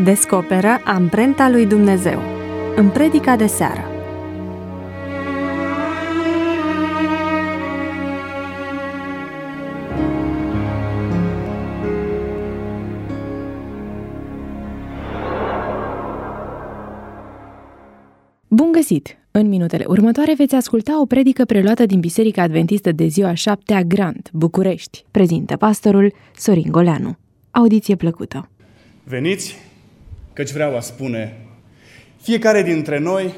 Descoperă amprenta lui Dumnezeu în predica de seară. Bun găsit! În minutele următoare veți asculta o predică preluată din Biserica Adventistă de ziua 7-a Grant, București. Prezintă pastorul Sorin Goleanu. Audiție plăcută! Veniți, căci vreau a spune, fiecare dintre noi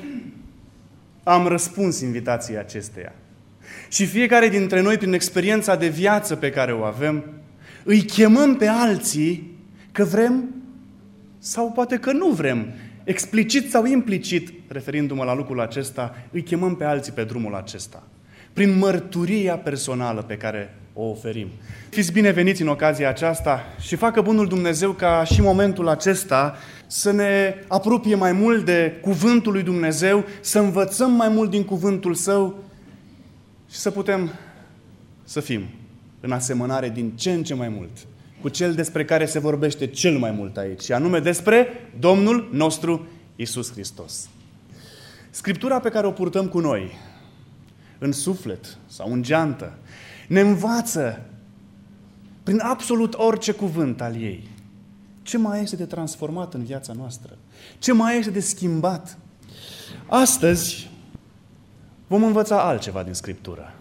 am răspuns invitației acesteia. Și fiecare dintre noi, prin experiența de viață pe care o avem, îi chemăm pe alții că vrem sau poate că nu vrem. Explicit sau implicit, referindu-mă la lucrul acesta, îi chemăm pe alții pe drumul acesta. Prin mărturia personală pe care o oferim. Fiți bineveniți în ocazia aceasta și facă bunul Dumnezeu ca și momentul acesta să ne apropie mai mult de cuvântul lui Dumnezeu, să învățăm mai mult din cuvântul Său și să putem să fim în asemănare din ce în ce mai mult cu Cel despre care se vorbește cel mai mult aici, și anume despre Domnul nostru Iisus Hristos. Scriptura pe care o purtăm cu noi, în suflet sau în geantă, ne învață prin absolut orice cuvânt al ei ce mai este de transformat în viața noastră, ce mai este de schimbat. Astăzi vom învăța altceva din Scriptură,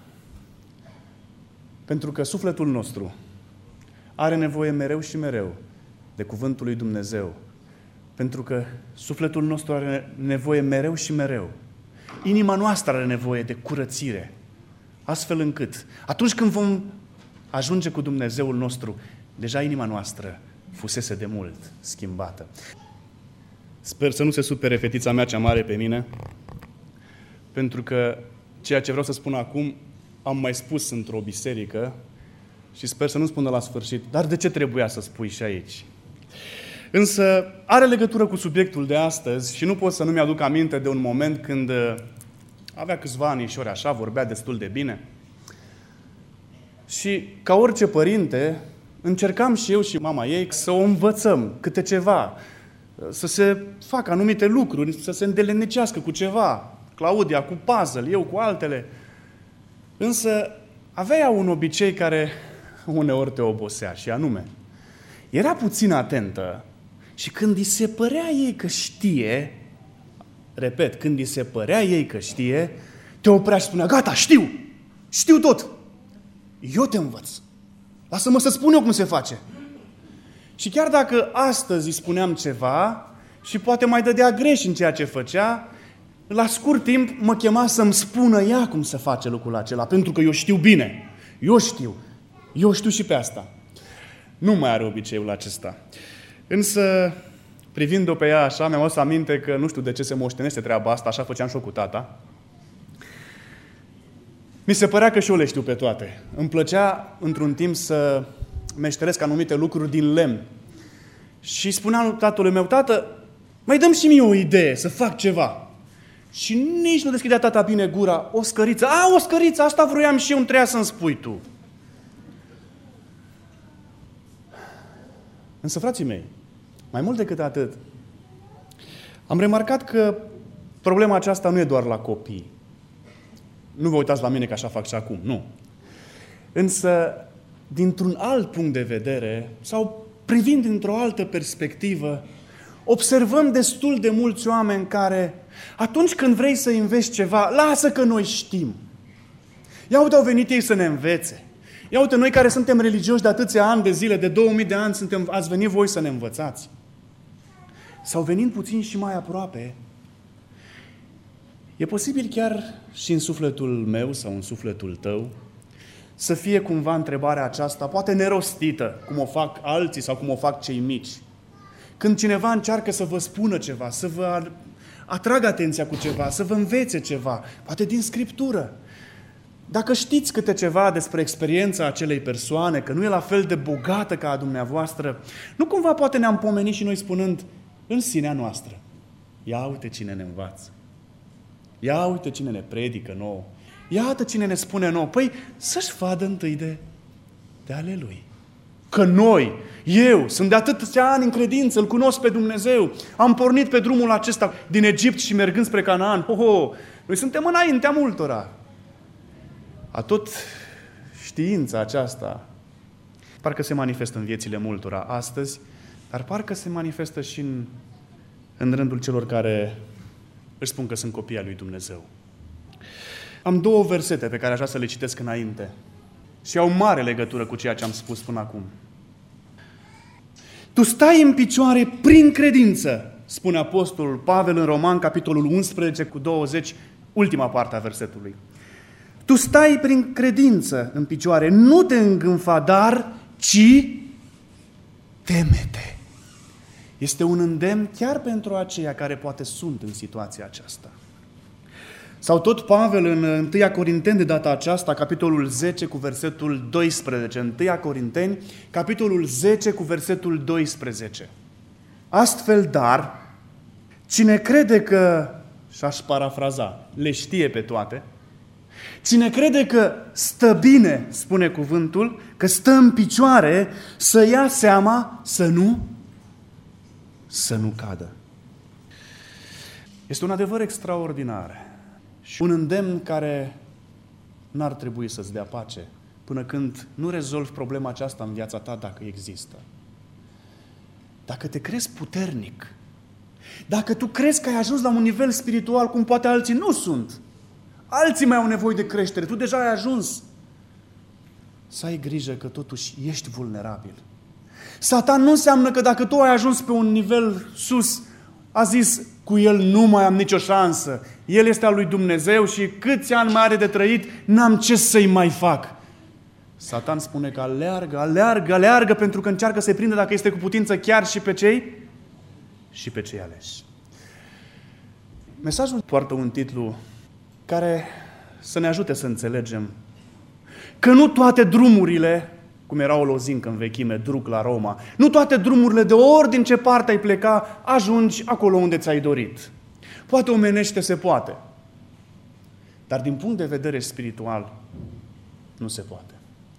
pentru că sufletul nostru are nevoie mereu și mereu de cuvântul lui Dumnezeu, pentru că sufletul nostru are nevoie mereu și mereu. Inima noastră are nevoie de curățire, astfel încât atunci când vom ajunge cu Dumnezeul nostru, deja inima noastră fusese de mult schimbată. Sper să nu se supere fetița mea cea mare pe mine, pentru că ceea ce vreau să spun acum am mai spus într-o biserică și sper să nu spună la sfârșit, dar de ce trebuia să spui și aici? Însă are legătură cu subiectul de astăzi și nu pot să nu mi-aduc aminte de un moment când avea câțiva anișori așa, vorbea destul de bine. Și ca orice părinte, încercam și eu și mama ei să o învățăm câte ceva, să se facă anumite lucruri, să se îndelenicească cu ceva. Claudia cu puzzle, eu cu altele. Însă avea ea un obicei care uneori te obosea, și anume, era puțin atentă și când îi se părea ei că știe, repet, când îi se părea ei că știe, te oprea și spunea, gata, știu tot, eu te învăț, lasă-mă să spun eu cum se face. Și chiar dacă astăzi îi spuneam ceva și poate mai dădea greș în ceea ce făcea, la scurt timp mă chema să-mi spună ea cum se face lucrul acela, pentru că eu știu bine, eu știu și pe asta. Nu mai are obiceiul acesta. Însă, privind-o pe ea așa, mi-am adus aminte că nu știu de ce se moștenește treaba asta, așa făceam și eu cu tata. Mi se părea că și eu le știu pe toate. Îmi plăcea într-un timp să meșteresc anumite lucruri din lemn. Și spuneam lui tatălui meu, tată, mai dăm și mie o idee să fac ceva. Și nici nu deschidea tata bine gura. O scăriță, asta vroiam și eu, îmi trebuia să-mi spui tu. Însă, frații mei, mai mult decât atât, am remarcat că problema aceasta nu e doar la copii. Nu vă uitați la mine că așa fac și acum, nu. Însă, dintr-un alt punct de vedere, sau privind dintr-o altă perspectivă, observăm destul de mulți oameni care, atunci când vrei să înveți ceva, lasă că noi știm. Ia uite, au venit ei să ne învețe. Ia uite, noi care suntem religioși de atâția ani de zile, de 2000 de ani, ați venit voi să ne învățați. Sau venind puțin și mai aproape, e posibil chiar și în sufletul meu sau în sufletul tău să fie cumva întrebarea aceasta, poate nerostită, cum o fac alții sau cum o fac cei mici. Când cineva încearcă să vă spună ceva, să vă atragă atenția cu ceva, să vă învețe ceva, poate din Scriptură. Dacă știți câte ceva despre experiența acelei persoane, că nu e la fel de bogată ca a dumneavoastră, nu cumva poate ne-am pomenit și noi spunând în sinea noastră, ia uite cine ne învață, ia uite cine ne predică nouă, iată cine ne spune nouă, păi să-și vadă întâi de ale lui. Că eu sunt de atâția ani în credință, îl cunosc pe Dumnezeu, am pornit pe drumul acesta din Egipt și mergând spre Canaan. Noi suntem înaintea multora. Tot știința aceasta parcă se manifestă în viețile multora astăzi, dar parcă se manifestă și în rândul celor care își spun că sunt copii ai lui Dumnezeu. Am 2 versete pe care aș vrea să le citesc înainte și au mare legătură cu ceea ce am spus până acum. Tu stai în picioare prin credință, spune Apostolul Pavel în Roman, capitolul 11 cu 20, ultima parte a versetului. Tu stai prin credință în picioare, nu te îngânfa, dar, ci teme-te. Este un îndemn chiar pentru aceia care poate sunt în situația aceasta. Sau tot Pavel în 1 Corinteni de data aceasta, capitolul 10 cu versetul 12. 1 Corinteni, capitolul 10 cu versetul 12. Astfel, dar, cine crede că, și-aș parafraza, le știe pe toate, cine crede că stă bine, spune cuvântul, că stă în picioare, să ia seama să nu cadă. Este un adevăr extraordinar și un îndemn care n-ar trebui să-ți dea pace până când nu rezolvi problema aceasta în viața ta, dacă există. Dacă te crezi puternic, dacă tu crezi că ai ajuns la un nivel spiritual cum poate alții nu sunt, alții mai au nevoie de creștere, tu deja ai ajuns, să ai grijă că totuși ești vulnerabil. Satan nu înseamnă că dacă tu ai ajuns pe un nivel sus, a zis, cu el nu mai am nicio șansă. El este al lui Dumnezeu și câți ani mai are de trăit, n-am ce să-i mai fac. Satan spune că aleargă pentru că încearcă să-i prindă dacă este cu putință chiar și pe cei aleși. Mesajul poartă un titlu care să ne ajute să înțelegem că nu toate drumurile, cum era o lozincă în vechime, duc la Roma, nu toate drumurile de ori din ce parte ai pleca, ajungi acolo unde ți-ai dorit. Poate omenește se poate, dar din punct de vedere spiritual nu se poate.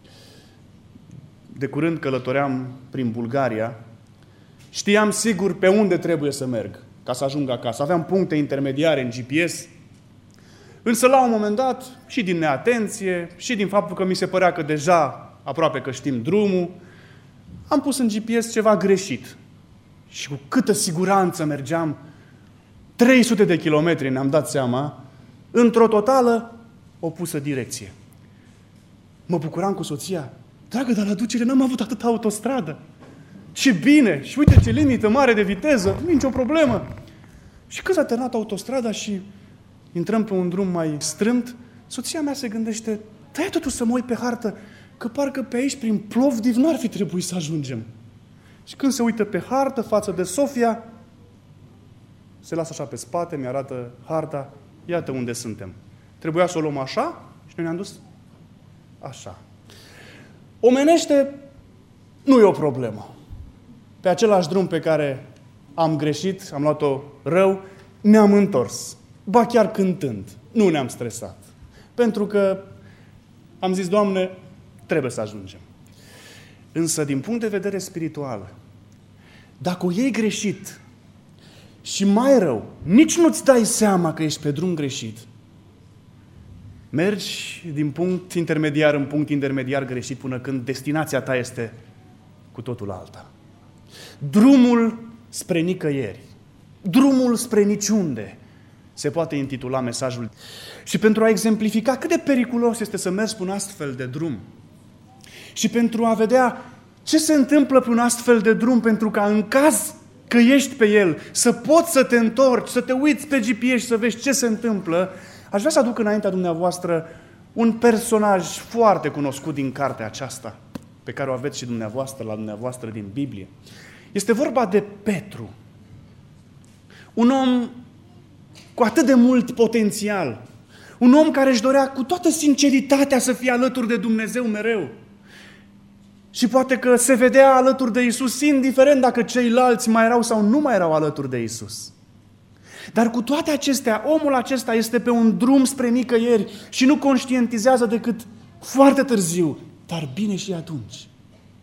De curând călătoream prin Bulgaria, știam sigur pe unde trebuie să merg ca să ajung acasă. Aveam puncte intermediare în GPS, însă la un moment dat, și din neatenție, și din faptul că mi se părea că deja aproape că știm drumul, am pus în GPS ceva greșit. Și cu câtă siguranță mergeam, 300 de kilometri ne-am dat seama, într-o totală opusă direcție. Mă bucuram cu soția. Dragă, dar la ducere n-am avut atâta autostradă. Ce bine! Și uite ce limită mare de viteză, nicio problemă. Și când s-a terminat autostrada și intrăm pe un drum mai strâmt, soția mea se gândește, dă-i totuși să mă uit pe hartă, că parcă pe aici, prin Plovdiv, n-ar fi trebuit să ajungem. Și când se uită pe hartă față de Sofia, se lasă așa pe spate, mi-arată harta, iată unde suntem. Trebuia să o luăm așa și noi ne-am dus așa. Omenește, nu e o problemă. Pe același drum pe care am greșit, am luat-o rău, ne-am întors. Ba chiar cântând. Nu ne-am stresat. Pentru că am zis, Doamne, trebuie să ajungem. Însă, din punct de vedere spiritual, dacă o iei greșit și mai rău, nici nu-ți dai seama că ești pe drum greșit, mergi din punct intermediar în punct intermediar greșit până când destinația ta este cu totul alta. Drumul spre nicăieri, drumul spre niciunde, se poate intitula mesajul. Și pentru a exemplifica cât de periculos este să mergi pe un astfel de drum și pentru a vedea ce se întâmplă pe un astfel de drum, pentru ca în caz că ești pe el, să poți să te întorci, să te uiți pe GPS și să vezi ce se întâmplă, aș vrea să aduc înaintea dumneavoastră un personaj foarte cunoscut din cartea aceasta, pe care o aveți și dumneavoastră, la dumneavoastră din Biblie. Este vorba de Petru. Un om cu atât de mult potențial. Un om care își dorea cu toată sinceritatea să fie alături de Dumnezeu mereu. Și poate că se vedea alături de Iisus, indiferent dacă ceilalți mai erau sau nu mai erau alături de Iisus. Dar cu toate acestea, omul acesta este pe un drum spre nicăieri și nu conștientizează decât foarte târziu, dar bine și atunci.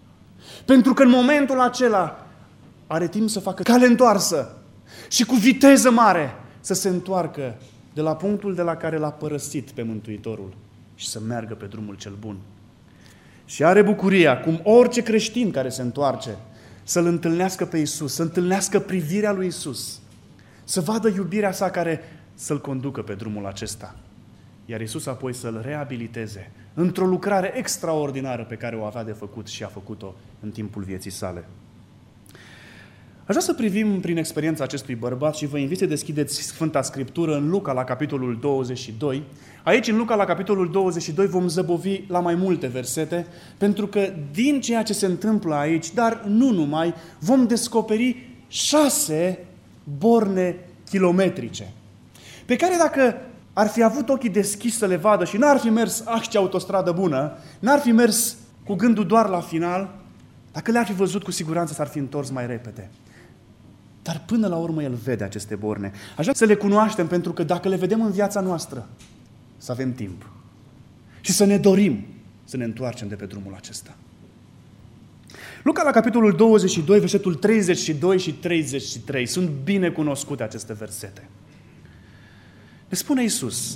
Pentru că în momentul acela are timp să facă cale întoarsă și cu viteză mare să se întoarcă de la punctul de la care l-a părăsit pe Mântuitorul și să meargă pe drumul cel bun. Și are bucuria, cum orice creștin care se întoarce, să-L întâlnească pe Iisus, să întâlnească privirea lui Iisus, să vadă iubirea sa care să-L conducă pe drumul acesta. Iar Iisus apoi să-L reabiliteze într-o lucrare extraordinară pe care o avea de făcut și a făcut-o în timpul vieții sale. Aș vrea să privim prin experiența acestui bărbat și vă invit să deschideți Sfânta Scriptură în Luca la capitolul 22. Aici, în Luca la capitolul 22, vom zăbovi la mai multe versete, pentru că din ceea ce se întâmplă aici, dar nu numai, vom descoperi 6 borne kilometrice, pe care dacă ar fi avut ochii deschiși să le vadă și n-ar fi mers, ce autostradă bună, n-ar fi mers cu gândul doar la final, dacă le-ar fi văzut, cu siguranță s-ar fi întors mai repede. Dar până la urmă el vede aceste borne. Aș vrea să le cunoaștem, pentru că dacă le vedem în viața noastră, să avem timp și să ne dorim să ne întoarcem de pe drumul acesta. Luca la capitolul 22, versetul 32 și 33. Sunt bine cunoscute aceste versete. Ne spune Iisus: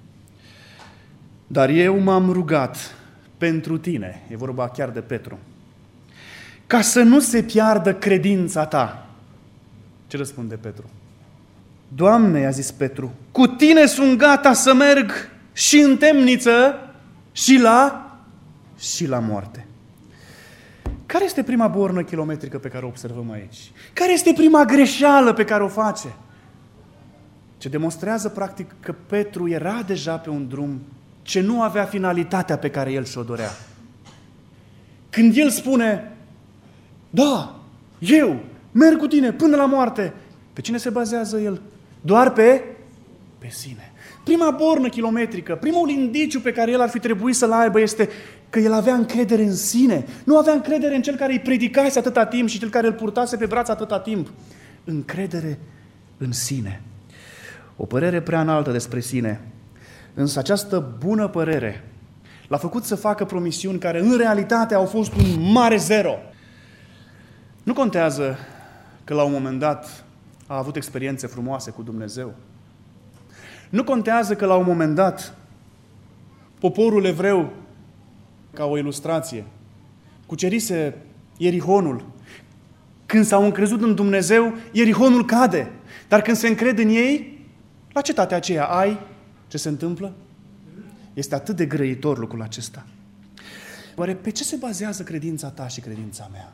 dar eu m-am rugat pentru tine, e vorba chiar de Petru, ca să nu se piardă credința ta. Ce răspunde Petru? Doamne, i-a zis Petru, cu tine sunt gata să merg și în temniță și la moarte. Care este prima bornă kilometrică pe care o observăm aici? Care este prima greșeală pe care o face? Ce demonstrează practic că Petru era deja pe un drum ce nu avea finalitatea pe care el și-o dorea. Când el spune: da, eu merg cu tine până la moarte, pe cine se bazează el? Doar pe sine. Prima bornă kilometrică, primul indiciu pe care el ar fi trebuit să-l aibă este că el avea încredere în sine. Nu avea încredere în cel care îi predicase atâta timp și cel care îl purtase pe braț atâta timp. Încredere în sine. O părere prea înaltă despre sine. Însă această bună părere l-a făcut să facă promisiuni care în realitate au fost un mare zero. Nu contează că la un moment dat a avut experiențe frumoase cu Dumnezeu. Nu contează că la un moment dat poporul evreu, ca o ilustrație, cucerise Ierihonul. Când s-au încrezut în Dumnezeu, Ierihonul cade. Dar când se încred în ei, la cetatea aceea ce se întâmplă? Este atât de grăitor lucrul acesta. Oare pe ce se bazează credința ta și credința mea?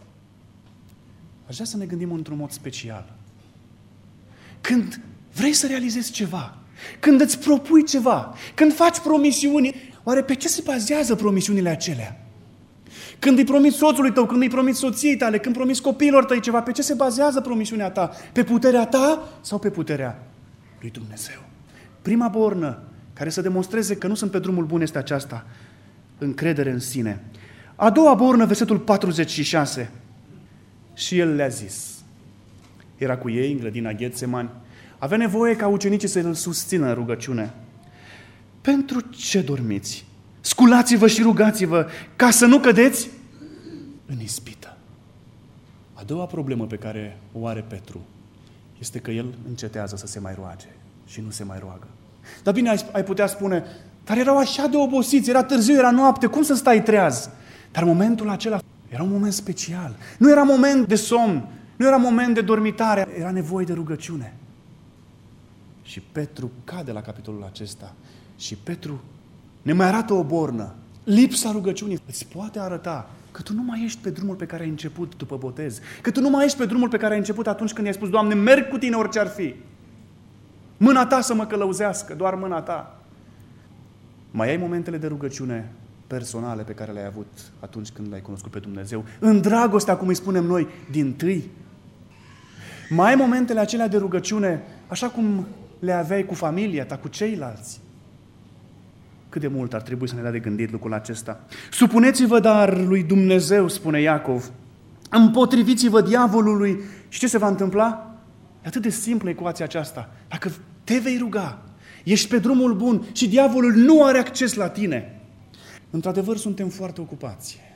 Aș vrea să ne gândim într-un mod special. Când vrei să realizezi ceva, când îți propui ceva, când faci promisiuni, oare pe ce se bazează promisiunile acelea? Când îi promiți soțului tău, când îi promiți soției tale, când promiți copiilor tăi ceva, pe ce se bazează promisiunea ta? Pe puterea ta sau pe puterea lui Dumnezeu? Prima bornă care să demonstreze că nu sunt pe drumul bun este aceasta: încredere în sine. A doua bornă, versetul 46. Și el le-a zis. Era cu ei în grădina Ghetsemani. Avea nevoie ca ucenicii să îl susțină în rugăciune. Pentru ce dormiți? Sculați-vă și rugați-vă ca să nu cădeți în ispită. A doua problemă pe care o are Petru este că el încetează să se mai roage și nu se mai roagă. Dar bine, ai putea spune, dar erau așa de obosiți, era târziu, era noapte, cum să stai treaz? Dar momentul acela era un moment special. Nu era moment de somn, nu era moment de dormitare, era nevoie de rugăciune. Și Petru cade la capitolul acesta. Și Petru ne mai arată o bornă. Lipsa rugăciunii îți poate arăta că tu nu mai ești pe drumul pe care ai început după botez. Că tu nu mai ești pe drumul pe care ai început atunci când i-ai spus: Doamne, merg cu tine orice ar fi. Mâna ta să mă călăuzească, doar mâna ta. Mai ai momentele de rugăciune personale pe care le-ai avut atunci când l-ai cunoscut pe Dumnezeu, în dragostea, cum îi spunem noi, dintâi. Mai ai momentele acelea de rugăciune așa cum le aveai cu familia ta, cu ceilalți. Cât de mult ar trebui să ne dea de gândit lucrul acesta. Supuneți-vă dar lui Dumnezeu, spune Iacov, împotriviți-vă diavolului și ce se va întâmpla? E atât de simplă ecuația aceasta. Dacă te vei ruga, ești pe drumul bun și diavolul nu are acces la tine. Într-adevăr, suntem foarte ocupați.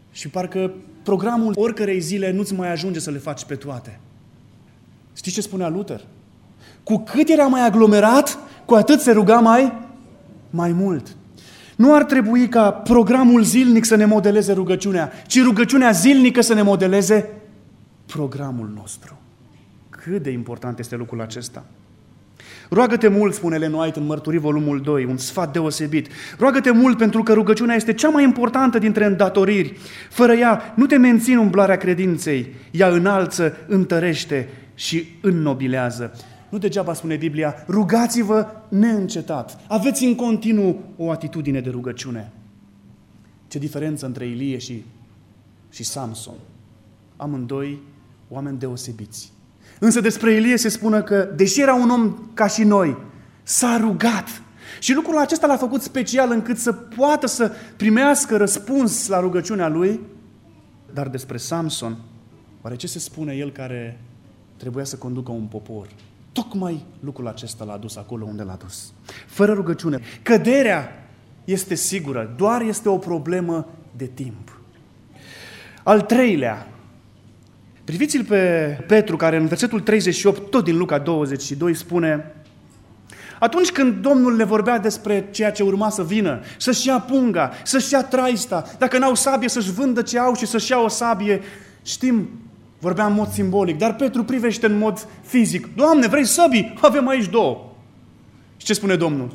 Și parcă programul oricărei zile nu-ți mai ajunge să le faci pe toate. Știți ce spunea Luther? Cu cât era mai aglomerat, cu atât se ruga mai mult. Nu ar trebui ca programul zilnic să ne modeleze rugăciunea, ci rugăciunea zilnică să ne modeleze programul nostru. Cât de important este lucrul acesta? Roagă-te mult, spune Ellen White în Mărturii, volumul 2, un sfat deosebit. Roagă-te mult pentru că rugăciunea este cea mai importantă dintre îndatoriri. Fără ea nu te menții în umblarea credinței. Ea înalță, întărește și înnobilează. Nu degeaba spune Biblia, rugați-vă neîncetat. Aveți în continuu o atitudine de rugăciune. Ce diferență între Ilie și Samson. Amândoi oameni deosebiți. Însă despre Ilie se spune că, deși era un om ca și noi, s-a rugat. Și lucrul acesta l-a făcut special încât să poată să primească răspuns la rugăciunea lui. Dar despre Samson, oare ce se spune el care trebuia să conducă un popor? Tocmai lucrul acesta l-a dus acolo unde l-a dus. Fără rugăciune. Căderea este sigură, doar este o problemă de timp. Al treilea, priviți-l pe Petru, care în versetul 38, tot din Luca 22, spune: atunci când Domnul le vorbea despre ceea ce urma să vină, să-și ia punga, să-și ia traista, dacă n-au sabie să-și vândă ce au și să-și ia o sabie, știm, vorbea în mod simbolic, dar Petru privește în mod fizic. Doamne, vrei săbii? Avem aici 2. Și ce spune Domnul?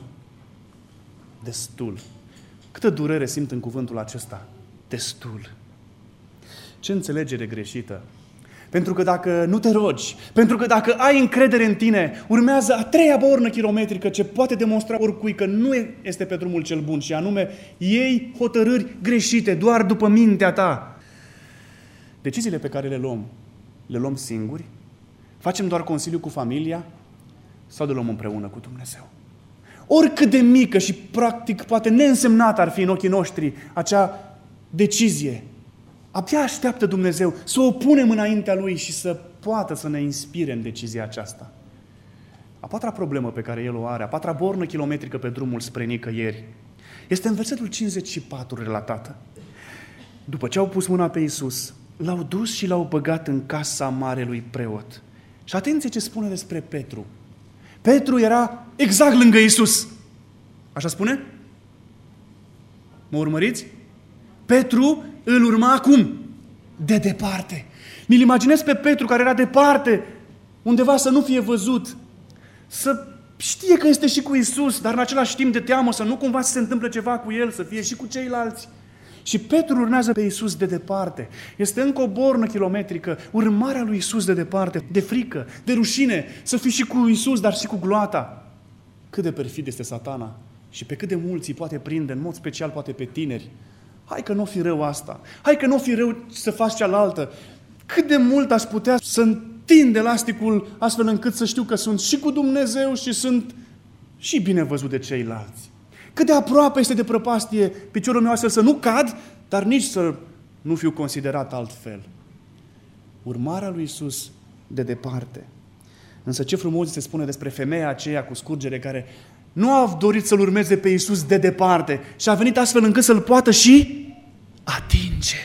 Destul. Câtă durere simt în cuvântul acesta? Destul. Ce înțelegere greșită! Pentru că dacă nu te rogi, pentru că dacă ai încredere în tine, urmează a 3-a bornă kilometrică ce poate demonstra oricui că nu este pe drumul cel bun, și anume, iei hotărâri greșite doar după mintea ta. Deciziile pe care le luăm singuri? Facem doar consiliu cu familia? Sau le luăm împreună cu Dumnezeu? Oricât de mică și practic poate neînsemnată ar fi în ochii noștri acea decizie, abia așteaptă Dumnezeu să o punem înaintea Lui și să poată să ne inspire în decizia aceasta. A 4-a problemă pe care El o are, a 4-a bornă kilometrică pe drumul spre nicăieri, este în versetul 54 relatată. După ce au pus mâna pe Iisus, l-au dus și l-au băgat în casa marelui preot. Și atenție ce spune despre Petru. Petru era exact lângă Iisus. Așa spune? Mă urmăriți? Petru îl urma acum, de departe. Mi-l imaginez pe Petru care era departe, undeva să nu fie văzut, să știe că este și cu Iisus, dar în același timp de teamă să nu cumva să se întâmple ceva cu el, să fie și cu ceilalți. Și Petru urmează pe Iisus de departe. Este încă o bornă kilometrică, urmarea lui Iisus de departe, de frică, de rușine, să fii și cu Iisus, dar și cu gloata. Cât de perfid este Satana și pe cât de mulți îi poate prinde, în mod special poate pe tineri. Hai că nu fi rău asta, hai că nu fi rău să faci cealaltă. Cât de mult aș putea să întind elasticul astfel încât să știu că sunt și cu Dumnezeu și sunt și bine văzut de ceilalți. Cât de aproape este de prăpastie piciorul meu astfel să nu cad, dar nici să nu fiu considerat altfel. Urmarea lui Iisus de departe. Însă ce frumos se spune despre femeia aceea cu scurgere care nu a dorit să-L urmeze pe Iisus de departe și a venit astfel încât să-L poată și atinge.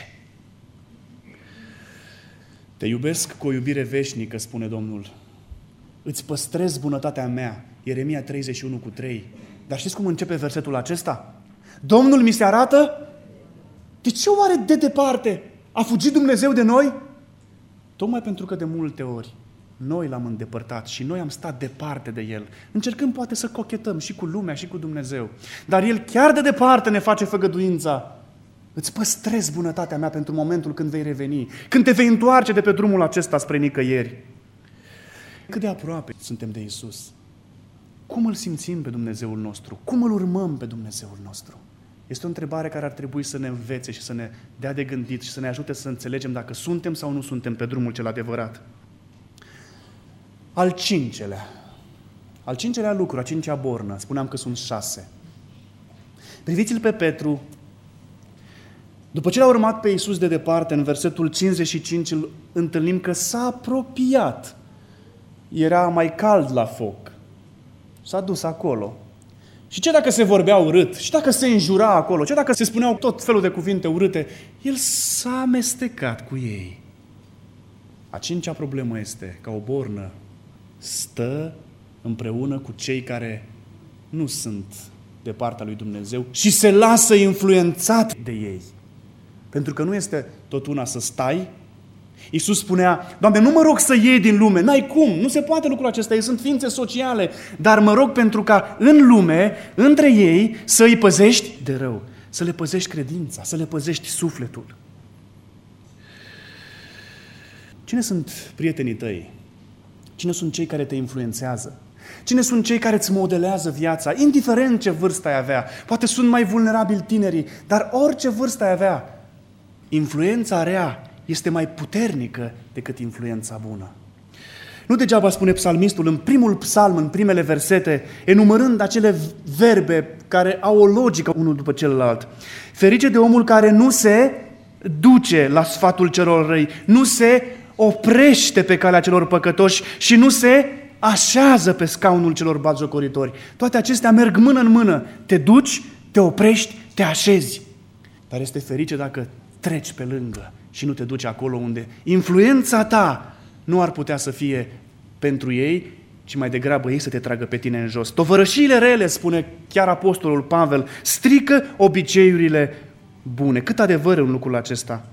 Te iubesc cu o iubire veșnică, spune Domnul. Îți păstrez bunătatea mea. Ieremia 31:3. Dar știți cum începe versetul acesta? Domnul mi se arată? De ce oare de departe? A fugit Dumnezeu de noi? Tocmai pentru că de multe ori noi L-am îndepărtat și noi am stat departe de El, încercând poate să cochetăm și cu lumea și cu Dumnezeu. Dar El chiar de departe ne face făgăduința. Îți păstrez bunătatea mea pentru momentul când vei reveni, când te vei întoarce de pe drumul acesta spre nicăieri. Cât de aproape suntem de Iisus? Cum îl simțim pe Dumnezeul nostru? Cum îl urmăm pe Dumnezeul nostru? Este o întrebare care ar trebui să ne învețe și să ne dea de gândit și să ne ajute să înțelegem dacă suntem sau nu suntem pe drumul cel adevărat. Al cincelea lucru, a 5-a bornă, spuneam că sunt 6. Priviți-l pe Petru. După ce l-a urmat pe Iisus de departe, în versetul 55 îl întâlnim că s-a apropiat. Era mai cald la foc. S-a dus acolo. Și ce dacă se vorbea urât? Și dacă se înjura acolo? Ce dacă se spuneau tot felul de cuvinte urâte? El s-a amestecat cu ei. A cincea problemă este că o bornă stă împreună cu cei care nu sunt de partea lui Dumnezeu și se lasă influențat de ei. Pentru că nu este tot una să stai. Iisus spunea, Doamne, nu mă rog să iei din lume, n-ai cum, nu se poate lucrul acesta, ei sunt ființe sociale, dar mă rog pentru ca în lume, între ei, să îi păzești de rău, să le păzești credința, să le păzești sufletul. Cine sunt prietenii tăi? Cine sunt cei care te influențează? Cine sunt cei care îți modelează viața, indiferent ce vârstă ai avea? Poate sunt mai vulnerabili tinerii, dar orice vârstă ai avea, influența rea este mai puternică decât influența bună. Nu degeaba spune psalmistul în primul psalm, în primele versete, enumărând acele verbe care au o logică unul după celălalt. Ferice de omul care nu se duce la sfatul celor răi, nu se oprește pe calea celor păcătoși și nu se așează pe scaunul celor batjocoritori. Toate acestea merg mână în mână. Te duci, te oprești, te așezi. Dar este ferice dacă treci pe lângă și nu te duci acolo unde influența ta nu ar putea să fie pentru ei, ci mai degrabă ei să te tragă pe tine în jos. Tovărășiile rele, spune chiar apostolul Pavel, strică obiceiurile bune. Cât adevăr în lucrul acesta.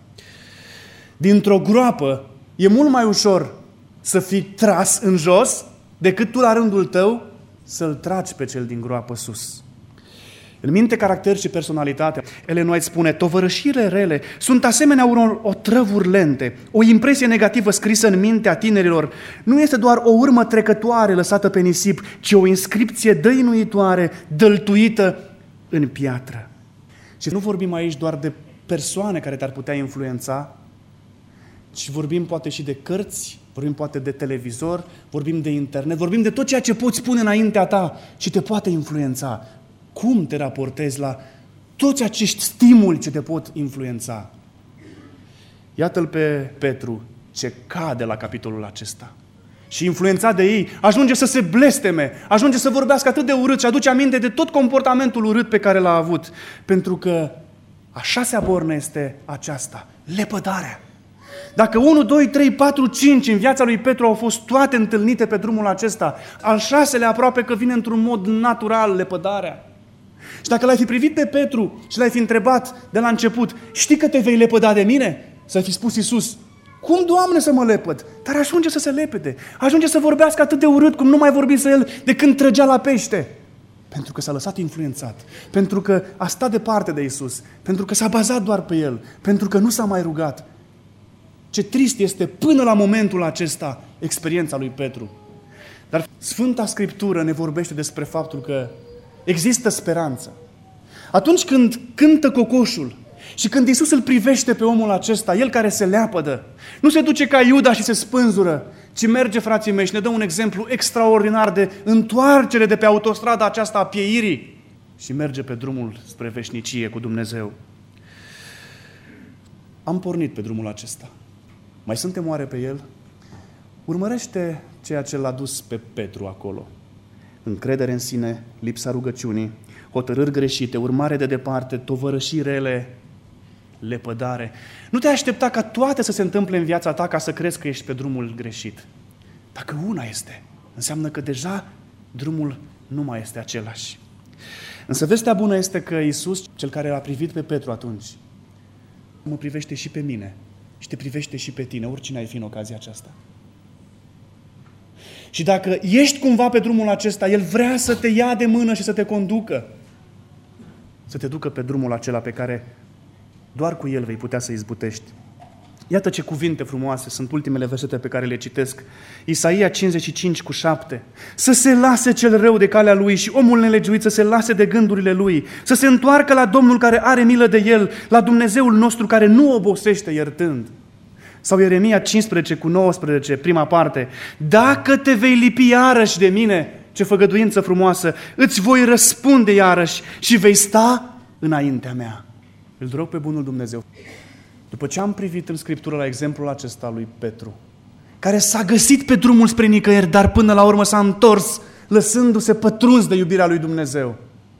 Dintr-o groapă e mult mai ușor să fii tras în jos decât tu la rândul tău să-l tragi pe cel din groapă sus. În minte, caracter și personalitate, Ellen White spune, tovărășirile rele sunt asemenea unor otrăvuri lente. O impresie negativă scrisă în mintea tinerilor nu este doar o urmă trecătoare lăsată pe nisip, ci o inscripție dăinuitoare, dăltuită în piatră. Și nu vorbim aici doar de persoane care te-ar putea influența, ci vorbim poate și de cărți, vorbim poate de televizor, vorbim de internet, vorbim de tot ceea ce poți pune înaintea ta și te poate influența. Cum te raportezi la toți acești stimuli ce te pot influența? Iată-l pe Petru ce cade la capitolul acesta. Și influențat de ei, ajunge să se blesteme, ajunge să vorbească atât de urât și aduce aminte de tot comportamentul urât pe care l-a avut. Pentru că a șasea bornă este aceasta, lepădarea. Dacă 1, 2, 3, 4, 5 în viața lui Petru au fost toate întâlnite pe drumul acesta, al șaselea aproape că vine într-un mod natural, lepădarea. Și dacă l-ai fi privit pe Petru și l-ai fi întrebat de la început, știi că te vei lepăda de mine? Să fi spus Iisus, cum, Doamne, să mă lepăd? Dar ajunge să se lepede, ajunge să vorbească atât de urât cum nu mai vorbise el de când trăgea la pește. Pentru că s-a lăsat influențat, pentru că a stat departe de Iisus, pentru că s-a bazat doar pe El, pentru că nu s-a mai rugat. Ce trist este până la momentul acesta experiența lui Petru. Dar Sfânta Scriptură ne vorbește despre faptul că există speranță. Atunci când cântă cocoșul și când Iisus îl privește pe omul acesta, el care se leapădă, nu se duce ca Iuda și se spânzură, ci merge, frații mei, și ne dă un exemplu extraordinar de întoarcere de pe autostrada aceasta a pieirii și merge pe drumul spre veșnicie cu Dumnezeu. Am pornit pe drumul acesta. Mai suntem oare pe el? Urmărește ceea ce l-a dus pe Petru acolo. Încredere în sine, lipsa rugăciunii, hotărâri greșite, urmare de departe, tovărășiri rele, lepădare. Nu te aștepta ca toate să se întâmple în viața ta ca să crezi că ești pe drumul greșit. Dacă una este, înseamnă că deja drumul nu mai este același. Însă vestea bună este că Iisus, cel care l-a privit pe Petru atunci, mă privește și pe mine și te privește și pe tine, oricine ai fi în ocazia aceasta. Și dacă ești cumva pe drumul acesta, El vrea să te ia de mână și să te conducă. Să te ducă pe drumul acela pe care doar cu El vei putea să izbutești. Iată ce cuvinte frumoase sunt ultimele versete pe care le citesc. Isaia 55:7. Să se lase cel rău de calea lui și omul nelegiuit să se lase de gândurile lui. Să se întoarcă la Domnul care are milă de el, la Dumnezeul nostru care nu obosește iertând. Sau Ieremia 15:19, prima parte. Dacă te vei lipi iarăși de mine, ce făgăduință frumoasă, îți voi răspunde iarăși și vei sta înaintea mea. Îl rog pe bunul Dumnezeu. După ce am privit în Scriptură la exemplul acesta lui Petru, care s-a găsit pe drumul spre nicăieri, dar până la urmă s-a întors, lăsându-se pătruns de iubirea lui Dumnezeu.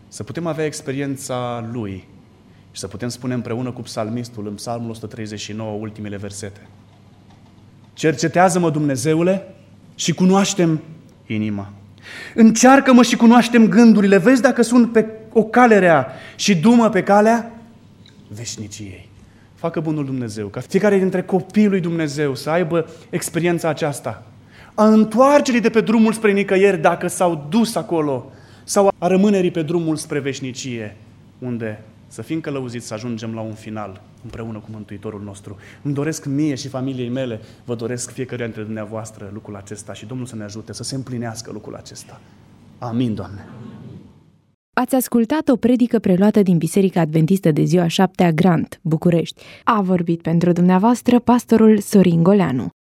să putem avea experiența Lui și să putem spune împreună cu psalmistul în Psalmul 139, ultimele versete. Cercetează-mă, Dumnezeule, și cunoaștem inima. Încearcă-mă și cunoaștem gândurile. Vezi dacă sunt pe o cale rea și du-mă pe calea veșniciei. Facă bunul Dumnezeu ca fiecare dintre copiii lui Dumnezeu să aibă experiența aceasta a întoarcerii de pe drumul spre nicăieri dacă s-au dus acolo, sau a rămânerii pe drumul spre veșnicie, unde să fim călăuziți să ajungem la un final împreună cu Mântuitorul nostru. Îmi doresc mie și familiei mele, vă doresc fiecare dintre dumneavoastră lucrul acesta și Domnul să ne ajute să se împlinească lucrul acesta. Amin, Doamne! Ați ascultat o predică preluată din Biserica Adventistă de Ziua 7-a Grant, București. A vorbit pentru dumneavoastră pastorul Sorin Goleanu.